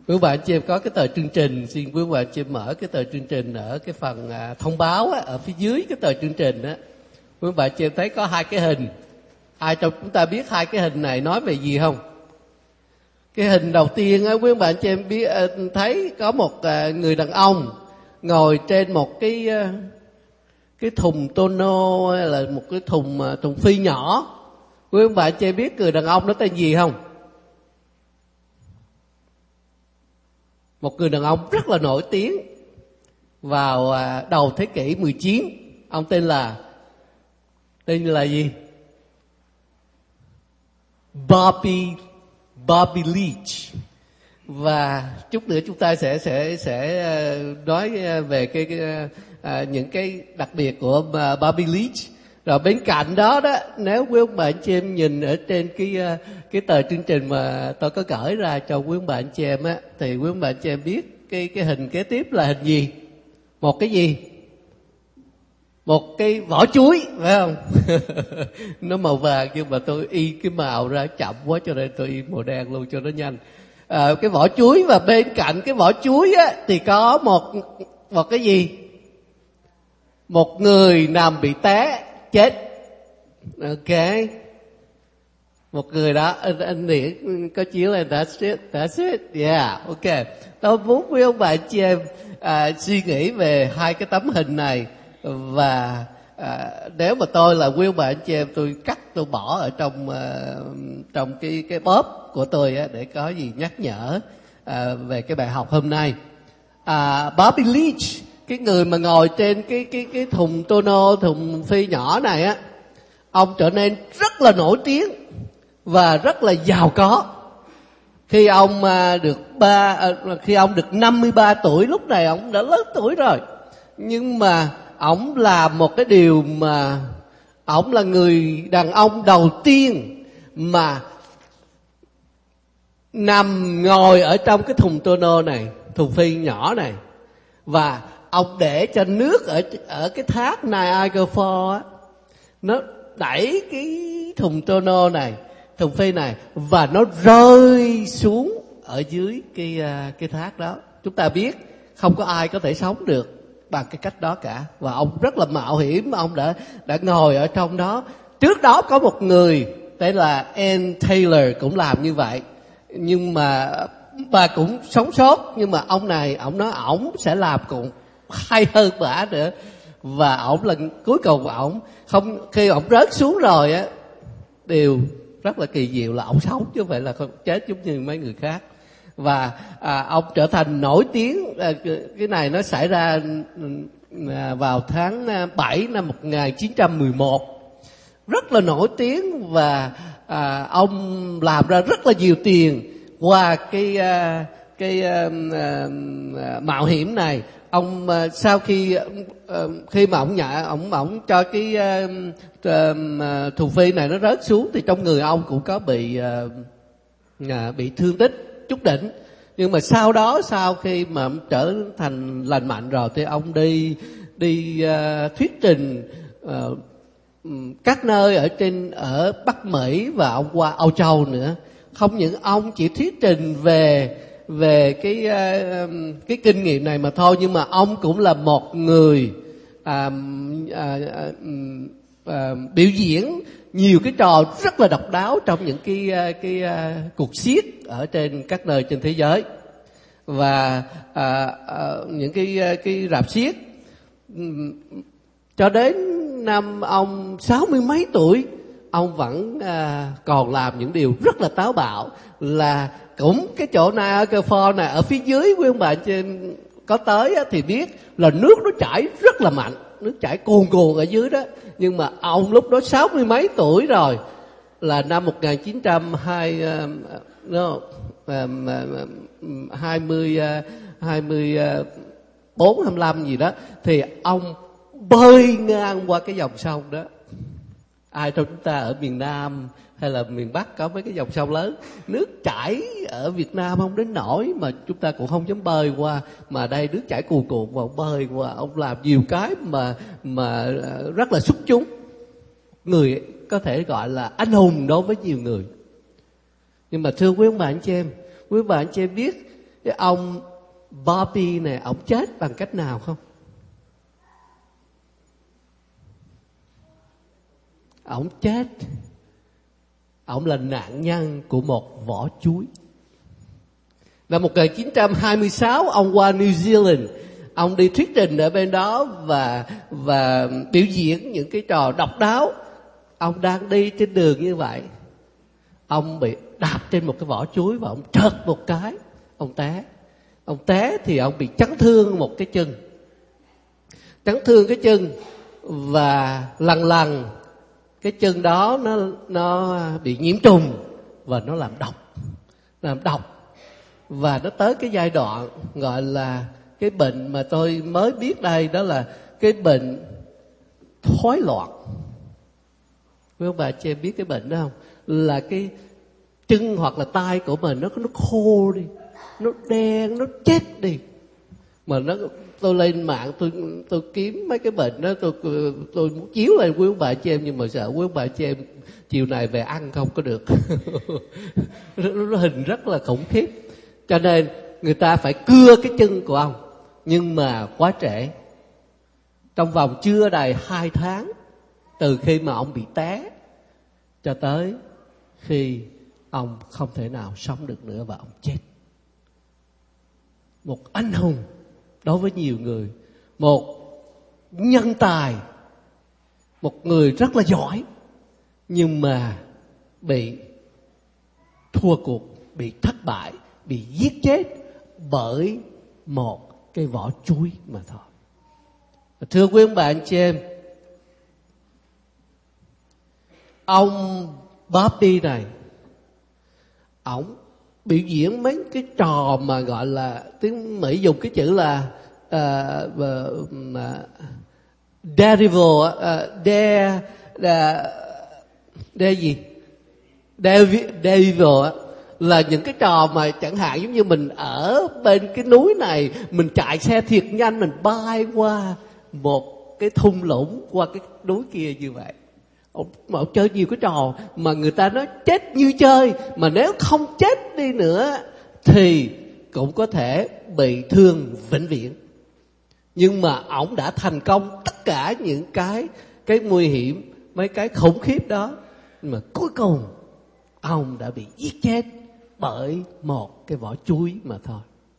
Quý bạn chị em có cái tờ chương trình, xin quý bạn chị em mở cái tờ chương trình ở cái phần thông báo á, ở phía dưới cái tờ chương trình á. Quý bạn chị em thấy có hai cái hình. Ai trong chúng ta biết hai cái hình này nói về gì không? Cái hình đầu tiên á, quý bạn chị em biết thấy có một người đàn ông ngồi trên một cái thùng tono hay là một cái thùng phi nhỏ. Quý bạn chị em biết người đàn ông đó tên gì không? Một người đàn ông rất là nổi tiếng vào đầu thế kỷ 19. Ông tên là gì? Bobby Leach. Và chút nữa chúng ta sẽ nói về những cái đặc biệt của Bobby Leach. Rồi bên cạnh đó nếu quý ông bạn chị em nhìn ở trên cái tờ chương trình mà tôi có gửi ra cho quý ông bạn chị em á, thì quý ông bạn chị em biết cái hình kế tiếp là hình gì? Một cái gì? Một cái vỏ chuối, phải không? Nó màu vàng nhưng mà tôi y cái màu ra chậm quá cho nên tôi y màu đen luôn cho nó nhanh. Cái vỏ chuối, và bên cạnh cái vỏ chuối á thì có một cái gì? Một người nằm bị té chết. Ok, một người đó, anh Điển có chiếu lên. That's it, yeah, ok. Tôi muốn quý ông bạn chị em suy nghĩ về hai cái tấm hình này. Và nếu mà tôi là quý ông bạn chị em, tôi cắt, tôi bỏ ở trong cái bóp của tôi á, để có gì nhắc nhở về cái bài học hôm nay. Bobby Leach, cái người mà ngồi trên cái thùng tono, thùng phi nhỏ này á, ông trở nên rất là nổi tiếng và rất là giàu có khi ông được 53 tuổi. Lúc này ông đã lớn tuổi rồi, nhưng mà ông làm một cái điều mà ông là người đàn ông đầu tiên mà ngồi ở trong cái thùng tono này, thùng phi nhỏ này, và ông để cho nước ở cái thác Niagara Falls á, nó đẩy cái thùng tono này, thùng phi này, và nó rơi xuống ở dưới cái thác đó. Chúng ta biết không có ai có thể sống được bằng cái cách đó cả, và ông rất là mạo hiểm. Ông đã ngồi ở trong đó. Trước đó có một người tên là Ann Taylor cũng làm như vậy, nhưng mà bà cũng sống sót. Nhưng mà ông này, ông nói ổng sẽ làm cũng hay hơn bà nữa. Và ổng là cuối cùng khi ổng rớt xuống rồi á, điều rất là kỳ diệu là ổng sống chứ không phải là chết giống như mấy người khác. Và ông trở thành nổi tiếng. Cái này nó xảy ra vào tháng 7 năm 1911. Rất là nổi tiếng, và ông làm ra rất là nhiều tiền qua cái mạo hiểm này. Ông sau khi mà ông cho cái thùng phi này nó rớt xuống, thì trong người ông cũng có bị thương tích chút đỉnh. Nhưng mà sau khi mà ông trở thành lành mạnh rồi thì ông đi thuyết trình các nơi ở Bắc Mỹ, và ông qua Âu Châu nữa. Không những ông chỉ thuyết trình về cái kinh nghiệm này mà thôi, nhưng mà ông cũng là một người biểu diễn nhiều cái trò rất là độc đáo trong những cái cuộc xiếc ở trên các nơi trên thế giới. Và những cái rạp xiếc, cho đến năm ông 60 mấy tuổi, ông vẫn còn làm những điều rất là táo bạo. Là cũng cái chỗ Niagara Falls này, ở phía dưới quý ông bạn trên có tới á, thì biết là nước nó chảy rất là mạnh, nước chảy cuồn cuộn ở dưới đó. Nhưng mà ông lúc đó 60 mấy tuổi rồi, là năm 24-25 gì đó, thì ông bơi ngang qua cái dòng sông đó. Ai trong chúng ta ở miền Nam hay là miền Bắc có mấy cái dòng sông lớn, nước chảy ở Việt Nam không đến nổi mà chúng ta cũng không dám bơi qua, mà đây nước chảy cuồn cuộn và ông bơi qua. Ông làm nhiều cái mà rất là xuất chúng, người có thể gọi là anh hùng đối với nhiều người. Nhưng mà thưa quý ông bà anh chị em, quý ông bà anh chị em biết cái ông Bobby này, ông chết bằng cách nào không? Ông chết, ông là nạn nhân của một vỏ chuối. Năm 1926, ông qua New Zealand, ông đi thuyết trình ở bên đó và biểu diễn những cái trò độc đáo. Ông đang đi trên đường như vậy, ông bị đạp trên một cái vỏ chuối và ông trợt một cái, ông té. Ông té thì ông bị chấn thương một cái chân, chấn thương cái chân, và lần lần cái chân đó nó bị nhiễm trùng và nó làm độc, và nó tới cái giai đoạn gọi là cái bệnh mà tôi mới biết đây, đó là cái bệnh thoái loạn. Quý ông bà chị em biết cái bệnh đó không? Là cái chân hoặc là tay của mình nó khô đi, nó đen, nó chết đi. Mà tôi lên mạng tôi kiếm mấy cái bệnh đó, tôi muốn chiếu lên quý ông bà chị em, nhưng mà sợ quý ông bà chị em chiều này về ăn không có được. Nó hình rất là khủng khiếp. Cho nên người ta phải cưa cái chân của ông, nhưng mà quá trễ. Trong vòng chưa đầy 2 tháng từ khi mà ông bị té cho tới khi ông không thể nào sống được nữa và ông chết. Một anh hùng đối với nhiều người, một nhân tài, một người rất là giỏi, nhưng mà bị thua cuộc, bị thất bại, bị giết chết bởi một cái vỏ chuối mà thôi. Thưa quý ông bà anh chị em, ông Bobby này, ổng biểu diễn mấy cái trò mà gọi là, tiếng Mỹ dùng cái chữ là Devil, là những cái trò mà chẳng hạn giống như mình ở bên cái núi này, mình chạy xe thiệt nhanh, mình bay qua một cái thung lũng, qua cái núi kia như vậy. Ông chơi nhiều cái trò mà người ta nói chết như chơi, mà nếu không chết đi nữa thì cũng có thể bị thương vĩnh viễn. Nhưng mà ông đã thành công tất cả những cái nguy hiểm, mấy cái khủng khiếp đó, nhưng mà cuối cùng ông đã bị giết chết bởi một cái vỏ chuối mà thôi.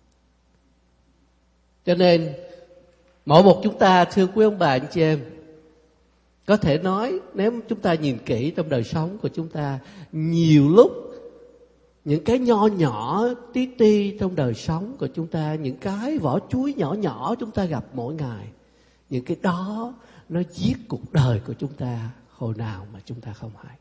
Cho nên mỗi một chúng ta, thưa quý ông bà anh chị em, có thể nói nếu chúng ta nhìn kỹ trong đời sống của chúng ta, nhiều lúc những cái nho nhỏ tí ti trong đời sống của chúng ta, những cái vỏ chuối nhỏ nhỏ chúng ta gặp mỗi ngày, những cái đó nó giết cuộc đời của chúng ta hồi nào mà chúng ta không hay.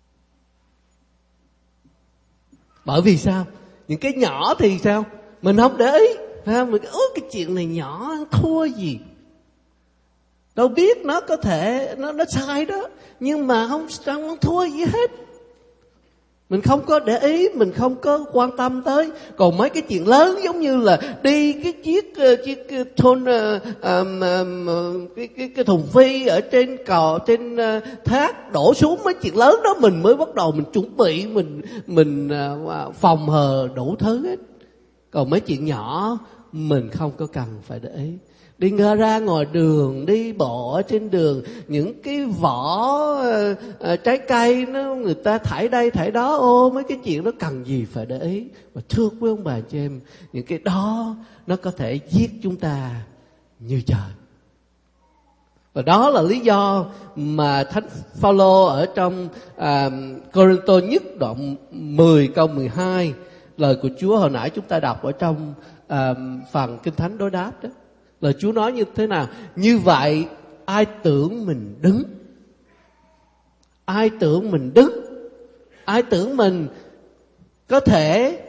Bởi vì sao? Những cái nhỏ thì sao? Mình không để ý, phải không? Mình cái chuyện này nhỏ, thua gì? Đâu biết nó có thể nó sai đó, nhưng mà không thua gì hết. Mình không có để ý, mình không có quan tâm tới. Còn mấy cái chuyện lớn giống như là đi cái chiếc thôn cái thùng phi ở trên cò, trên thác đổ xuống, mấy chuyện lớn đó mình mới bắt đầu mình chuẩn bị, mình phòng hờ đủ thứ hết. Còn mấy chuyện nhỏ mình không có cần phải để ý. Đi ra ngoài đường, đi bộ ở trên đường, những cái vỏ trái cây nó người ta thải đây thải đó, mấy cái chuyện đó cần gì phải để ý. Và thưa quý ông bà chị em, những cái đó nó có thể giết chúng ta như trời. Và đó là lý do mà Thánh Phaolô ở trong Cô-rinh-tô nhất đoạn 10 câu 12, lời của Chúa hồi nãy chúng ta đọc ở trong phần Kinh Thánh đối đáp đó. Lời Chúa nói như thế nào? Như vậy ai tưởng mình đứng, ai tưởng mình đứng, ai tưởng mình có thể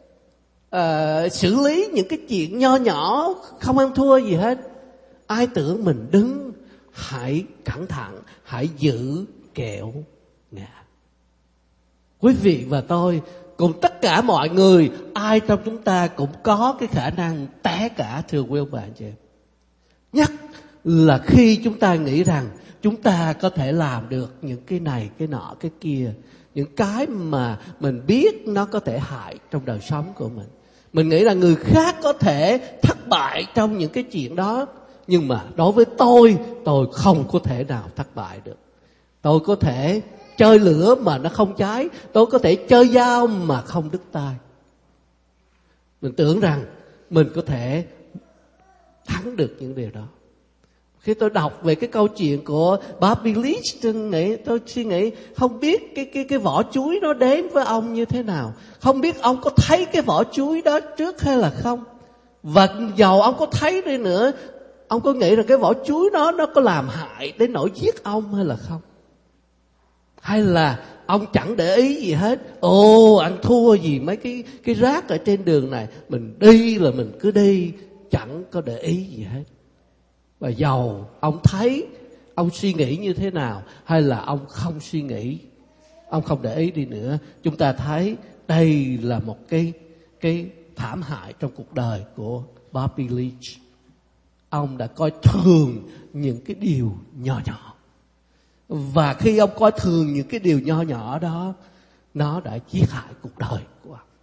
xử lý những cái chuyện nho nhỏ không ăn thua gì hết, ai tưởng mình đứng, hãy cẩn thận, hãy giữ kẻo ngã. Quý vị và tôi cùng tất cả mọi người, ai trong chúng ta cũng có cái khả năng té cả, thưa quý ông bà anh chị em. Nhất là khi chúng ta nghĩ rằng chúng ta có thể làm được những cái này, cái nọ, cái kia, những cái mà mình biết nó có thể hại trong đời sống của mình. Mình nghĩ là người khác có thể thất bại trong những cái chuyện đó, nhưng mà đối với tôi không có thể nào thất bại được. Tôi có thể chơi lửa mà nó không cháy, tôi có thể chơi dao mà không đứt tay. Mình tưởng rằng mình có thể thắng được những điều đó. Khi tôi đọc về cái câu chuyện của Bobby Leach, tôi suy nghĩ không biết cái vỏ chuối nó đến với ông như thế nào, không biết ông có thấy cái vỏ chuối đó trước hay là không. Và dầu ông có thấy đi nữa, ông có nghĩ rằng cái vỏ chuối đó nó có làm hại đến nỗi giết ông hay là không? Hay là ông chẳng để ý gì hết, anh thua gì mấy cái rác ở trên đường này, mình đi là mình cứ đi, chẳng có để ý gì hết. Và dầu ông thấy, ông suy nghĩ như thế nào, hay là ông không suy nghĩ, ông không để ý đi nữa, chúng ta thấy đây là một cái thảm hại trong cuộc đời của Bobby Leach. Ông đã coi thường những cái điều nhỏ nhỏ. Và khi ông coi thường những cái điều nho nhỏ đó, nó đã giết hại cuộc đời của ông.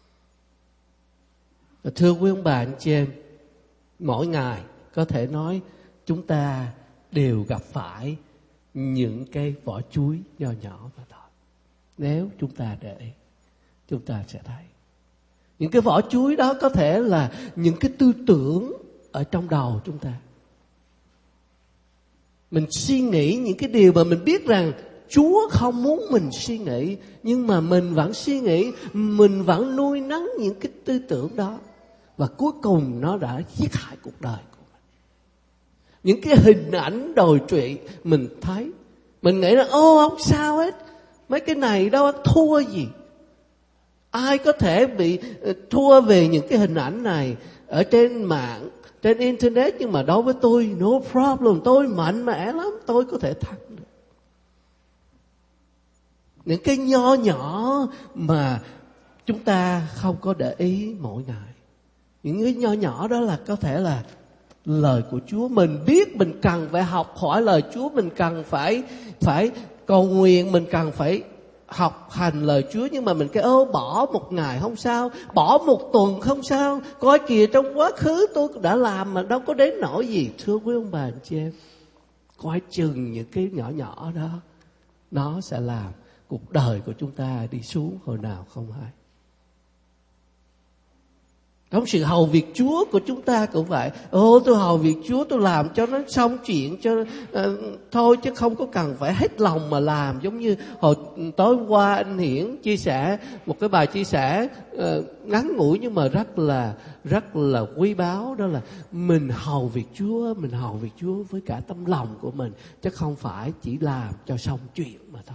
Và thưa quý ông bà anh chị em, mỗi ngày có thể nói chúng ta đều gặp phải những cái vỏ chuối nho nhỏ mà thôi. Nếu chúng ta để ý, chúng ta sẽ thấy những cái vỏ chuối đó có thể là những cái tư tưởng ở trong đầu chúng ta. Mình suy nghĩ những cái điều mà mình biết rằng Chúa không muốn mình suy nghĩ, nhưng mà mình vẫn suy nghĩ, mình vẫn nuôi nấng những cái tư tưởng đó. Và cuối cùng nó đã giết hại cuộc đời của mình. Những cái hình ảnh đồi trụy mình thấy, mình nghĩ là không sao hết, mấy cái này đâu thua gì. Ai có thể bị thua về những cái hình ảnh này ở trên mạng, trên internet, nhưng mà đối với tôi, no problem, tôi mạnh mẽ lắm, tôi có thể thắng được. Những cái nho nhỏ mà chúng ta không có để ý mỗi ngày. Những cái nho nhỏ đó là có thể là lời của Chúa. Mình biết mình cần phải học hỏi lời Chúa, mình cần phải cầu nguyện, mình cần phải học hành lời Chúa, nhưng mà mình cái bỏ một ngày không sao, bỏ một tuần không sao, coi kìa trong quá khứ tôi đã làm mà đâu có đến nỗi gì. Thưa quý ông bà anh chị em, coi chừng những cái nhỏ nhỏ đó, nó sẽ làm cuộc đời của chúng ta đi xuống hồi nào không hay. Trong sự hầu việc Chúa của chúng ta cũng vậy. Tôi hầu việc Chúa, tôi làm cho nó xong chuyện, cho thôi, chứ không có cần phải hết lòng mà làm. Giống như hồi tối qua anh Hiển chia sẻ một cái bài chia sẻ ngắn ngủi nhưng mà rất là quý báu, đó là mình hầu việc Chúa, mình hầu việc Chúa với cả tấm lòng của mình, chứ không phải chỉ làm cho xong chuyện mà thôi.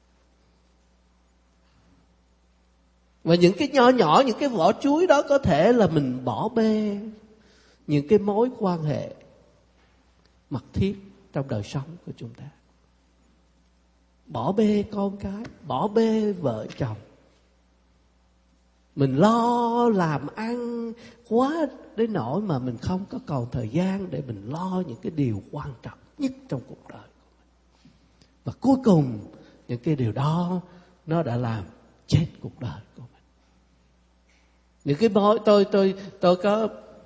Và những cái nho nhỏ, những cái vỏ chuối đó có thể là mình bỏ bê những cái mối quan hệ mật thiết trong đời sống của chúng ta. Bỏ bê con cái, bỏ bê vợ chồng. Mình lo làm ăn quá đến nỗi mà mình không có còn thời gian để mình lo những cái điều quan trọng nhất trong cuộc đời của mình. Và cuối cùng những cái điều đó nó đã làm chết cuộc đời của mình. Những cái tôi có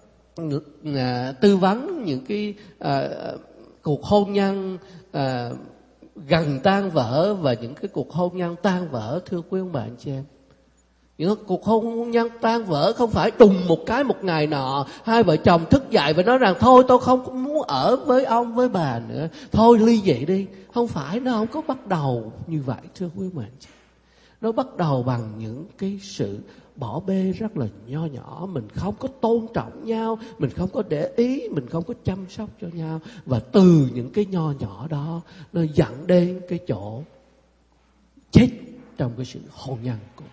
tư vấn những cái cuộc hôn nhân gần tan vỡ và những cái cuộc hôn nhân tan vỡ. Thưa quý ông bà anh chị em, những cuộc hôn nhân tan vỡ không phải đùng một cái một ngày nọ hai vợ chồng thức dậy và nói rằng thôi tôi không muốn ở với ông với bà nữa, thôi ly dị đi. Không phải, nó không có bắt đầu như vậy. Thưa quý ông bà anh chị, nó bắt đầu bằng những cái sự bỏ bê rất là nho nhỏ. Mình không có tôn trọng nhau, mình không có để ý, mình không có chăm sóc cho nhau. Và từ những cái nho nhỏ đó, nó dẫn đến cái chỗ chết trong cái sự hôn nhân của mình.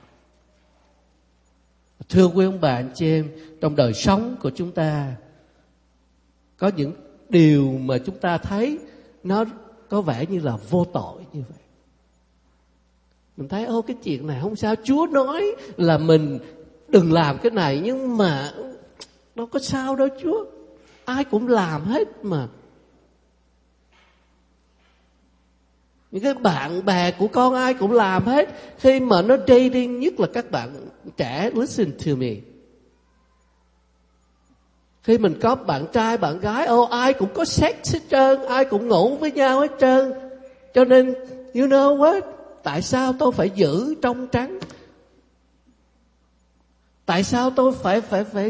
Thưa quý ông bà anh chị em, trong đời sống của chúng ta có những điều mà chúng ta thấy nó có vẻ như là vô tội như vậy. Mình thấy cái chuyện này không sao, Chúa nói là mình đừng làm cái này, nhưng mà đâu có sao đâu Chúa, ai cũng làm hết mà. Những cái bạn bè của con ai cũng làm hết. Khi mà nó dating, nhất là các bạn trẻ, listen to me, Khi mình có bạn trai, bạn gái, ai cũng có sex hết trơn, ai cũng ngủ với nhau hết trơn. Cho nên, you know what? Tại sao tôi phải giữ trong trắng? Tại sao tôi phải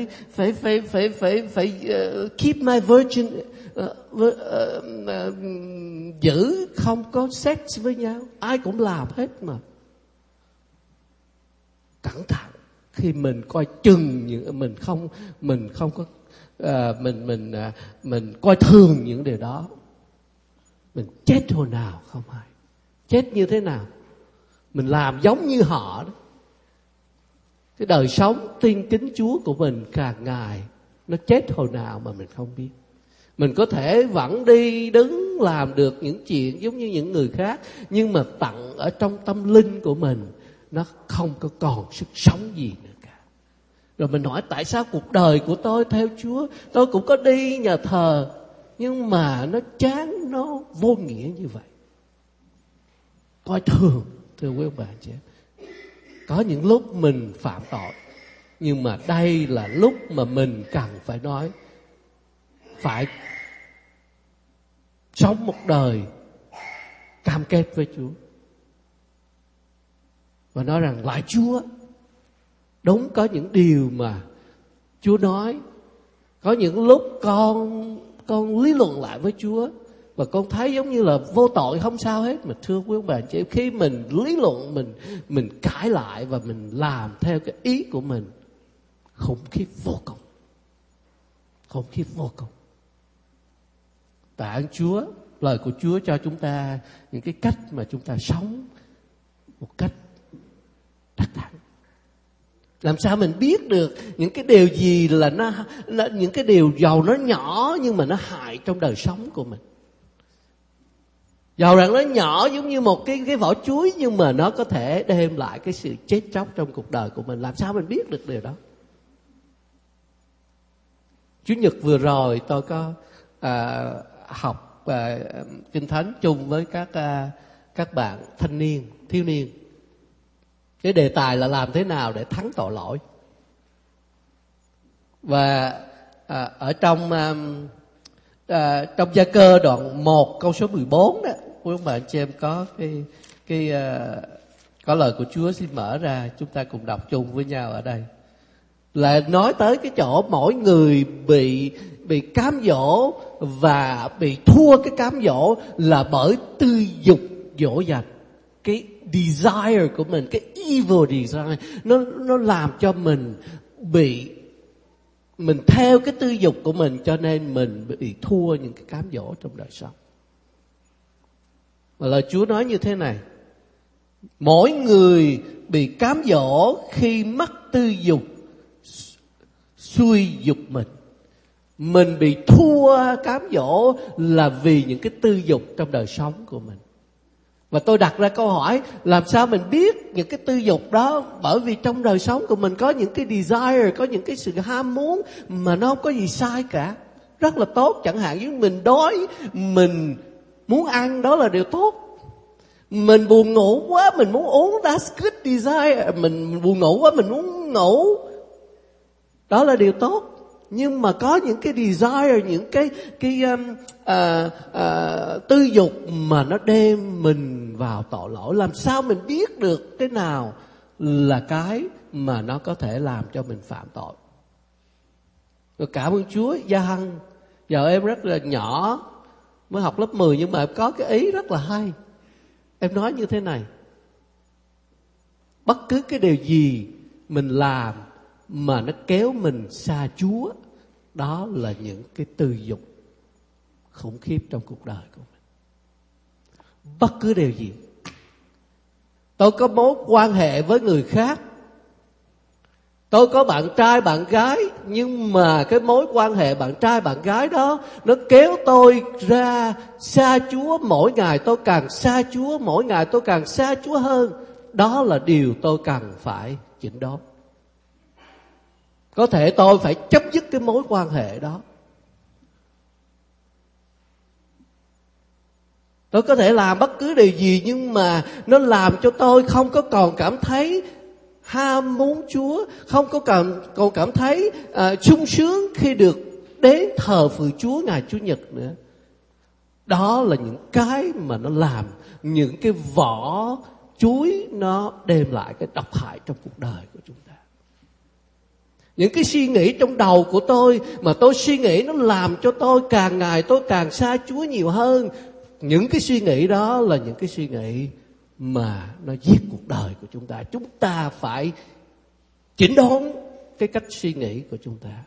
keep my virgin, giữ không có sex với nhau? Ai cũng làm hết mà. Cẩn thận khi mình coi chừng những mình không có mình coi thường những điều đó. Mình chết hồi nào không hay. Chết như thế nào? Mình làm giống như họ đó. Cái đời sống tin kính Chúa của mình càng ngày nó chết hồi nào mà mình không biết. Mình có thể vẫn đi đứng làm được những chuyện giống như những người khác, nhưng mà tận ở trong tâm linh của mình nó không có còn sức sống gì nữa cả. Rồi mình hỏi tại sao cuộc đời của tôi theo Chúa, tôi cũng có đi nhà thờ, nhưng mà nó chán, nó vô nghĩa như vậy. Coi thường, thưa quý ông bà chị em. Có những lúc mình phạm tội, nhưng mà đây là lúc mà mình cần phải nói, phải sống một đời cam kết với Chúa. Và nói rằng lại Chúa, đúng có những điều mà Chúa nói. Có những lúc con lý luận lại với Chúa và con thấy giống như là vô tội, không sao hết. Mà thưa quý ông bà chị, khi mình lý luận, mình cãi lại và mình làm theo cái ý của mình, khủng khiếp vô cùng. Khủng khiếp vô cùng. Tạ ơn Chúa, lời của Chúa cho chúng ta những cái cách mà chúng ta sống một cách đắc thắng. Làm sao mình biết được những cái điều gì là nó những cái điều dầu nó nhỏ nhưng mà nó hại trong đời sống của mình. Dầu rằng nó nhỏ giống như một cái vỏ chuối, nhưng mà nó có thể đem lại cái sự chết chóc trong cuộc đời của mình. Làm sao mình biết được điều đó? Chủ nhật vừa rồi tôi có học Kinh Thánh chung với các bạn thanh niên, thiếu niên. Cái đề tài là làm thế nào để thắng tội lỗi. Và ở trong Gia Cơ đoạn 1 câu số 14 đó, quý ông bà anh chị em có có lời của Chúa, xin mở ra chúng ta cùng đọc chung với nhau ở đây. Là nói tới cái chỗ mỗi người bị cám dỗ và bị thua cái cám dỗ là bởi tư dục dỗ dành. Cái desire của mình, cái evil desire, nó làm cho mình theo cái tư dục của mình, cho nên mình bị thua những cái cám dỗ trong đời sống. Và lời Chúa nói như thế này: mỗi người bị cám dỗ khi mắc tư dục xuôi dục mình. Mình bị thua cám dỗ là vì những cái tư dục trong đời sống của mình. Và tôi đặt ra câu hỏi, làm sao mình biết những cái tư dục đó? Bởi vì trong đời sống của mình có những cái desire, có những cái sự ham muốn mà nó không có gì sai cả, rất là tốt. Chẳng hạn như mình đói, mình muốn ăn, đó là điều tốt. Mình buồn ngủ quá, mình muốn uống, that's good desire. Mình buồn ngủ quá, mình muốn ngủ, đó là điều tốt. Nhưng mà có những cái desire, những cái tư dục mà nó đem mình vào tội lỗi. Làm sao mình biết được cái nào là cái mà nó có thể làm cho mình phạm tội? Rồi cảm ơn Chúa, Gia Hân, giờ em rất là nhỏ, mới học lớp 10, nhưng mà em có cái ý rất là hay. Em nói như thế này: bất cứ cái điều gì mình làm mà nó kéo mình xa Chúa, đó là những cái tư dục khủng khiếp trong cuộc đời của mình. Bất cứ điều gì. Tôi có mối quan hệ với người khác, tôi có bạn trai bạn gái, nhưng mà cái mối quan hệ bạn trai bạn gái đó nó kéo tôi ra xa Chúa. Mỗi ngày tôi càng xa Chúa, mỗi ngày tôi càng xa Chúa hơn. Đó là điều tôi cần phải chỉnh đốn. Có thể tôi phải chấm dứt cái mối quan hệ đó. Tôi có thể làm bất cứ điều gì, nhưng mà nó làm cho tôi không có còn cảm thấy ham muốn Chúa, không có còn cảm thấy sung sướng khi được đến thờ phượng Chúa ngày Chủ nhật nữa. Đó là những cái mà nó làm những cái vỏ chuối nó đem lại cái độc hại trong cuộc đời của chúng ta. Những cái suy nghĩ trong đầu của tôi mà tôi suy nghĩ nó làm cho tôi càng ngày tôi càng xa Chúa nhiều hơn. Những cái suy nghĩ đó là những cái suy nghĩ mà nó giết cuộc đời của chúng ta. Chúng ta phải chỉnh đốn cái cách suy nghĩ của chúng ta.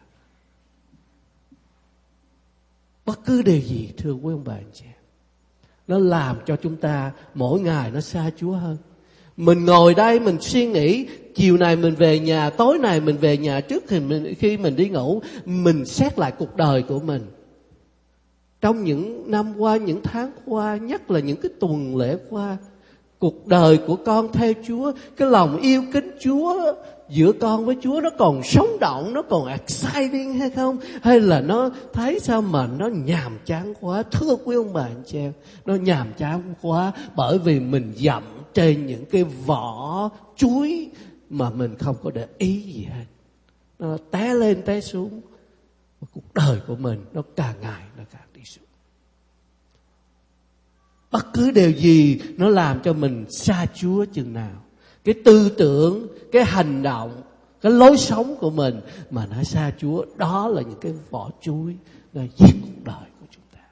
Bất cứ điều gì thưa quý ông bà anh chị, nó làm cho chúng ta mỗi ngày nó xa Chúa hơn. Mình ngồi đây mình suy nghĩ, chiều này mình về nhà, tối này mình về nhà, trước khi mình đi ngủ, mình xét lại cuộc đời của mình. Trong những năm qua, những tháng qua, nhất là những cái tuần lễ qua, cuộc đời của con theo Chúa, cái lòng yêu kính Chúa giữa con với Chúa nó còn sống động, nó còn exciting hay không? Hay là nó thấy sao mà nó nhàm chán quá? Thưa quý ông bà anh chị em, nó nhàm chán quá bởi vì mình dậm trên những cái vỏ chuối mà mình không có để ý gì hết. Nó té lên té xuống, cuộc đời của mình nó càng ngày nó càng đi xuống. Bất cứ điều gì nó làm cho mình xa Chúa chừng nào, cái tư tưởng, cái hành động, cái lối sống của mình mà nó xa Chúa, đó là những cái vỏ chuối nó giết cuộc đời của chúng ta.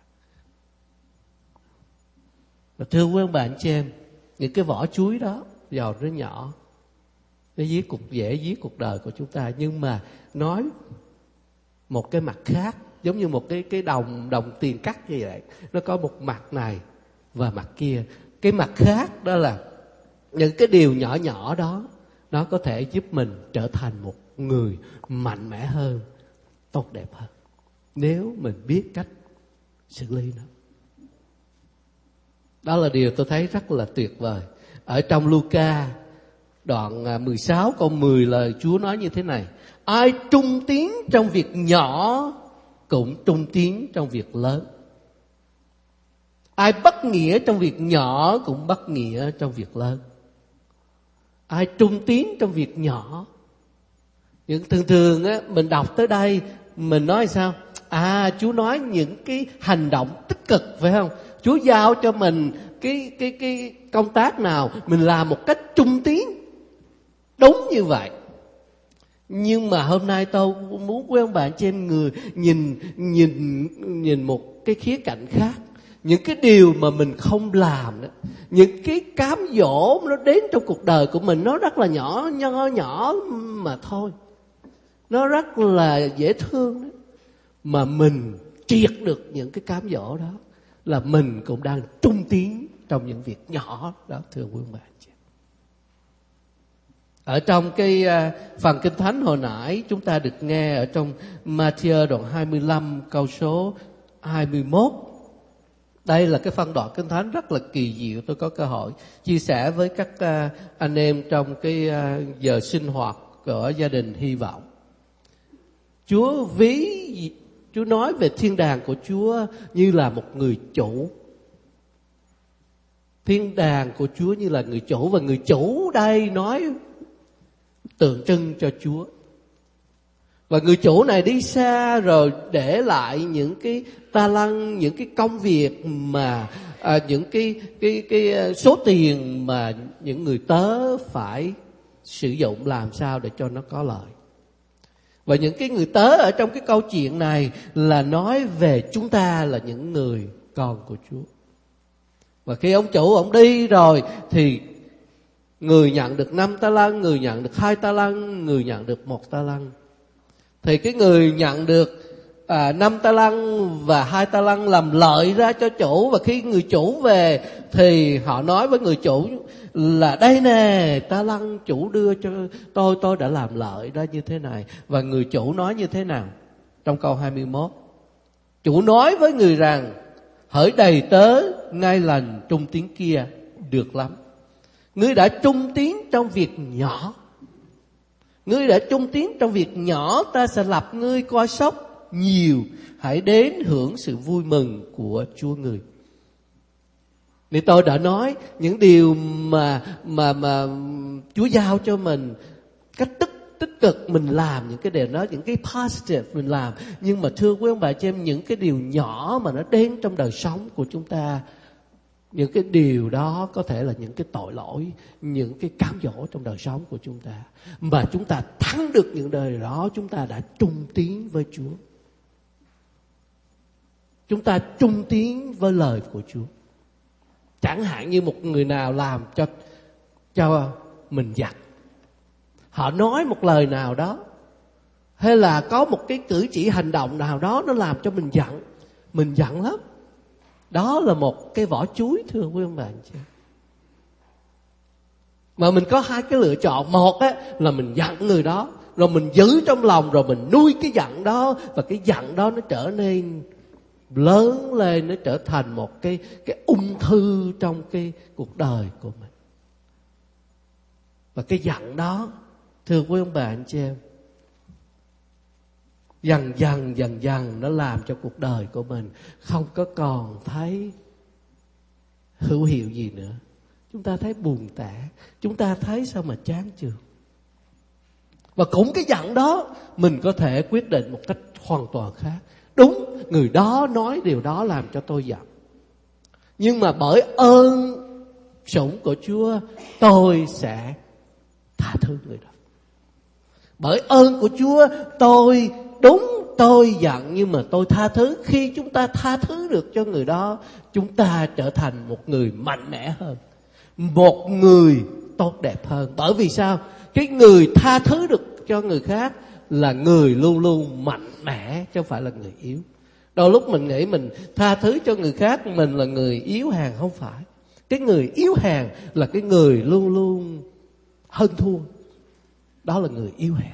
Và thưa quý ông bà anh chị em, những cái vỏ chuối đó dầu nó nhỏ, nó dễ giết cuộc đời của chúng ta. Nhưng mà nói một cái mặt khác, giống như một cái đồng tiền cắt như vậy, nó có một mặt này và mặt kia. Cái mặt khác đó là những cái điều nhỏ nhỏ đó, nó có thể giúp mình trở thành một người mạnh mẽ hơn, tốt đẹp hơn, nếu mình biết cách xử lý nó. Đó là điều tôi thấy rất là tuyệt vời. Ở trong Luca đoạn 16 câu 10 lời Chúa nói như thế này: ai trung tín trong việc nhỏ cũng trung tín trong việc lớn. Ai bất nghĩa trong việc nhỏ cũng bất nghĩa trong việc lớn. Ai trung tín trong việc nhỏ. Nhưng thường á, mình đọc tới đây mình nói sao? Chúa nói những cái hành động tích cực, phải không? Chúa giao cho mình cái công tác nào mình làm một cách trung tín. Đúng như vậy. Nhưng mà hôm nay tôi muốn quý ông bạn trên người nhìn một cái khía cạnh khác. Những cái điều mà mình không làm đó, những cái cám dỗ nó đến trong cuộc đời của mình, nó rất là nhỏ mà thôi, nó rất là dễ thương đó. Mà mình triệt được những cái cám dỗ đó là mình cũng đang trung tín trong những việc nhỏ đó, thưa quý ông bà chị. Ở trong cái phần Kinh Thánh hồi nãy chúng ta được nghe ở trong Ma-thi-ơ đoạn 25 câu số 21. Đây là cái phân đoạn Kinh Thánh rất là kỳ diệu. Tôi có cơ hội chia sẻ với các anh em trong cái giờ sinh hoạt của gia đình Hy Vọng. Chúa nói về thiên đàng của Chúa như là một người chủ. Thiên đàng của Chúa như là người chủ, và người chủ đây nói tượng trưng cho Chúa. Và người chủ này đi xa rồi để lại những cái ta lăng, những cái công việc mà những cái số tiền mà những người tớ phải sử dụng làm sao để cho nó có lợi. Và những cái người tớ ở trong cái câu chuyện này là nói về chúng ta là những người con của Chúa. Và khi ông chủ ông đi rồi thì người nhận được 5 ta lăng, người nhận được 2 ta lăng, người nhận được 1 ta lăng. Thì cái người nhận được 5 ta lăng và 2 ta lăng làm lợi ra cho chủ. Và khi người chủ về thì họ nói với người chủ là đây nè, ta lăng chủ đưa cho tôi đã làm lợi đó như thế này. Và người chủ nói như thế nào? Trong câu 21, chủ nói với người rằng: hỡi đầy tớ ngay lành trung tín kia, được lắm. Ngươi đã trung tín trong việc nhỏ. Ngươi đã trung tín trong việc nhỏ, ta sẽ lập ngươi coi sóc nhiều. Hãy đến hưởng sự vui mừng của Chúa người. Nên tôi đã nói những điều mà Chúa giao cho mình cách tích cực mình làm những cái điều đó, những cái positive mình làm. Nhưng mà thưa quý ông bà chị em, những cái điều nhỏ mà nó đến trong đời sống của chúng ta, những cái điều đó có thể là những cái tội lỗi, những cái cám dỗ trong đời sống của chúng ta. Mà chúng ta thắng được những đời đó, chúng ta đã trung tín với Chúa. Chúng ta trung tín với lời của Chúa. Chẳng hạn như một người nào làm cho mình giận, họ nói một lời nào đó, hay là có một cái cử chỉ hành động nào đó nó làm cho mình giận lắm. Đó là một cái vỏ chuối, thưa quý ông bà anh chị. Mà mình có hai cái lựa chọn. Một á, là mình giận người đó, rồi mình giữ trong lòng, rồi mình nuôi cái giận đó, và cái giận đó nó trở nên lớn lên, nó trở thành một cái ung thư trong cái cuộc đời của mình. Và cái giận đó, thưa quý ông bà anh chị em, dần dần nó làm cho cuộc đời của mình không có còn thấy hữu hiệu gì nữa. Chúng ta thấy buồn tẻ, chúng ta thấy sao mà chán chường. Và cũng cái giận đó mình có thể quyết định một cách hoàn toàn khác. Đúng, người đó nói điều đó làm cho tôi giận, nhưng mà bởi ơn sủng của Chúa, tôi sẽ tha thứ người đó. Bởi ơn của Chúa, tôi giận nhưng mà tôi tha thứ. Khi chúng ta tha thứ được cho người đó, chúng ta trở thành một người mạnh mẽ hơn, một người tốt đẹp hơn. Bởi vì sao? Cái người tha thứ được cho người khác là người luôn luôn mạnh mẽ, chứ không phải là người yếu. Đôi lúc mình nghĩ mình tha thứ cho người khác, mình là người yếu hèn. Không phải. Cái người yếu hèn là cái người luôn luôn hơn thua. Đó là người yếu hèn.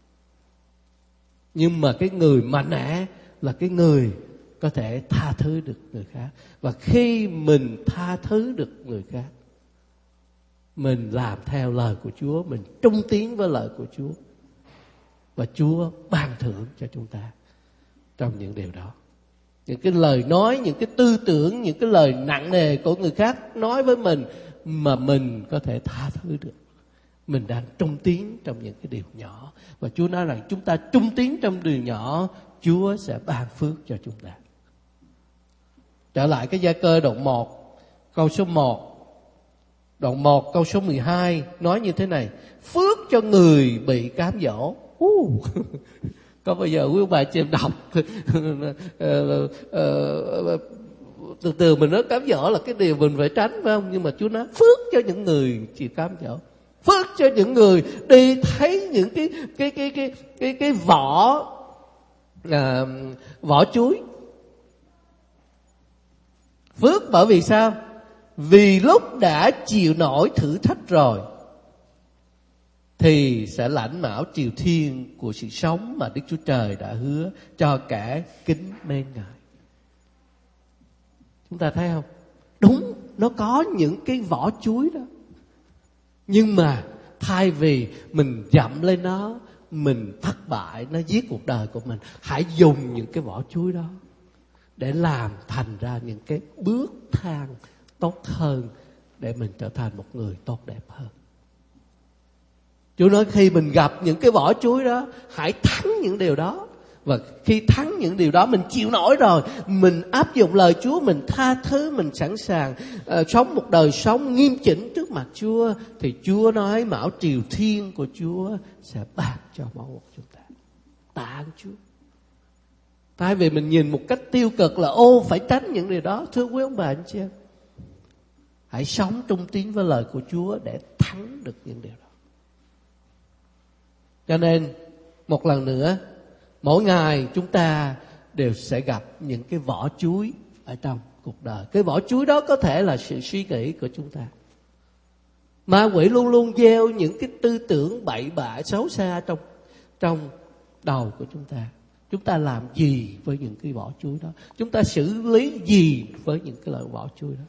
Nhưng mà cái người mạnh mẽ là cái người có thể tha thứ được người khác. Và khi mình tha thứ được người khác, mình làm theo lời của Chúa, mình trung tín với lời của Chúa, và Chúa ban thưởng cho chúng ta trong những điều đó. Những cái lời nói, những cái tư tưởng, những cái lời nặng nề của người khác nói với mình mà mình có thể tha thứ được, mình đang trung tín trong những cái điều nhỏ. Và Chúa nói rằng chúng ta trung tín trong điều nhỏ, Chúa sẽ ban phước cho chúng ta. Trở lại cái Gia Cơ đoạn 1 câu số 1, đoạn 1 câu số 12 nói như thế này: phước cho người bị cám dỗ. Có bao giờ quý bà chị em đọc từ từ mình nói cám dỗ là cái điều mình phải tránh, phải không? Nhưng mà Chúa nói phước cho những người chịu cám dỗ, phước cho những người đi thấy những cái vỏ chuối. Phước bởi vì sao? Vì lúc đã chịu nổi thử thách rồi thì sẽ lãnh mão triều thiên của sự sống mà Đức Chúa Trời đã hứa cho kẻ kính mến Ngài. Chúng ta thấy không? Đúng, nó có những cái vỏ chuối đó. Nhưng mà thay vì mình dậm lên nó, mình thất bại, nó giết cuộc đời của mình, hãy dùng những cái vỏ chuối đó để làm thành ra những cái bước thang tốt hơn, để mình trở thành một người tốt đẹp hơn. Chúa nói khi mình gặp những cái vỏ chuối đó, hãy thắng những điều đó. Và khi thắng những điều đó, mình chịu nổi rồi, mình áp dụng lời Chúa, mình tha thứ, mình sẵn sàng sống một đời sống nghiêm chỉnh trước mặt Chúa, thì Chúa nói mão triều thiên của Chúa sẽ ban cho mỗi một chúng ta. Tạ ơn Chúa. Thay vì mình nhìn một cách tiêu cực là phải tránh những điều đó, thưa quý ông bà anh chị em, hãy sống trung tín với lời của Chúa để thắng được những điều đó. Cho nên một lần nữa, mỗi ngày chúng ta đều sẽ gặp những cái vỏ chuối ở trong cuộc đời. Cái vỏ chuối đó có thể là sự suy nghĩ của chúng ta. Ma quỷ luôn luôn gieo những cái tư tưởng bậy bạ xấu xa trong đầu của chúng ta. Chúng ta làm gì với những cái vỏ chuối đó? Chúng ta xử lý gì với những cái loại vỏ chuối đó?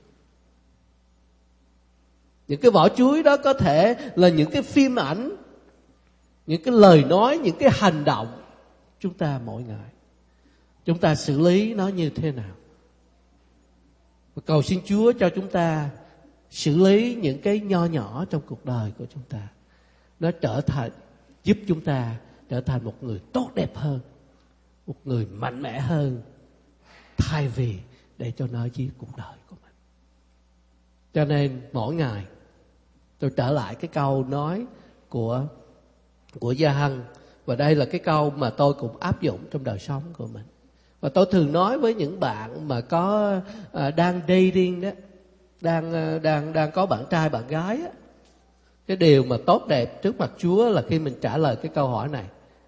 Những cái vỏ chuối đó có thể là những cái phim ảnh, những cái lời nói, những cái hành động chúng ta mỗi ngày. Chúng ta xử lý nó như thế nào? Và cầu xin Chúa cho chúng ta xử lý những cái nho nhỏ trong cuộc đời của chúng ta, nó giúp chúng ta trở thành một người tốt đẹp hơn, một người mạnh mẽ hơn, thay vì để cho nó giết cuộc đời của mình. Cho nên mỗi ngày tôi trở lại cái câu nói của Gia Hân, và đây là cái câu mà tôi cũng áp dụng trong đời sống của mình. Và tôi thường nói với những bạn mà có đang dating đó, đang có bạn trai bạn gái á, cái điều mà tốt đẹp trước mặt Chúa là khi mình trả lời cái câu hỏi này.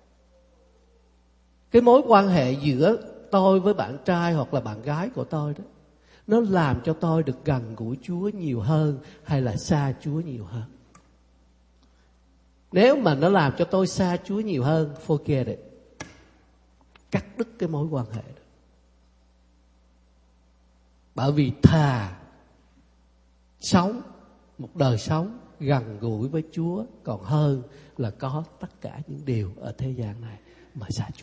Cái mối quan hệ giữa tôi với bạn trai hoặc là bạn gái của tôi đó, nó làm cho tôi được gần gũi Chúa nhiều hơn hay là xa Chúa nhiều hơn? Nếu mà nó làm cho tôi xa Chúa nhiều hơn, forget it. Cắt đứt cái mối quan hệ đó. Bởi vì thà sống một đời sống gần gũi với Chúa còn hơn là có tất cả những điều ở thế gian này mà xa Chúa.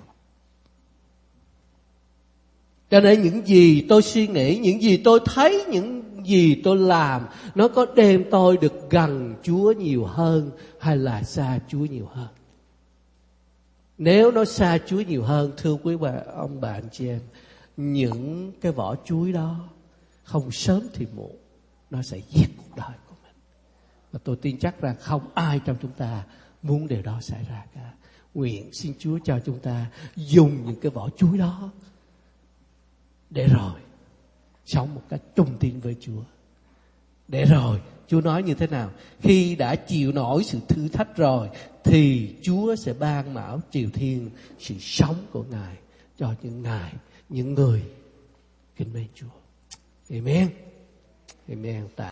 Cho nên những gì tôi suy nghĩ, những gì tôi thấy, những gì tôi làm, nó có đem tôi được gần Chúa nhiều hơn hay là xa Chúa nhiều hơn? Nếu nó xa Chúa nhiều hơn, thưa quý ông bà anh chị em, những cái vỏ chuối đó không sớm thì muộn nó sẽ giết cuộc đời của mình. Và tôi tin chắc rằng không ai trong chúng ta muốn điều đó xảy ra cả. Nguyện xin Chúa cho chúng ta dùng những cái vỏ chuối đó để rồi sống một cách trung tín với Chúa. Để rồi Chúa nói như thế nào? Khi đã chịu nổi sự thử thách rồi thì Chúa sẽ ban mão triều thiên sự sống của Ngài cho những người kính mến Chúa. Amen. Amen.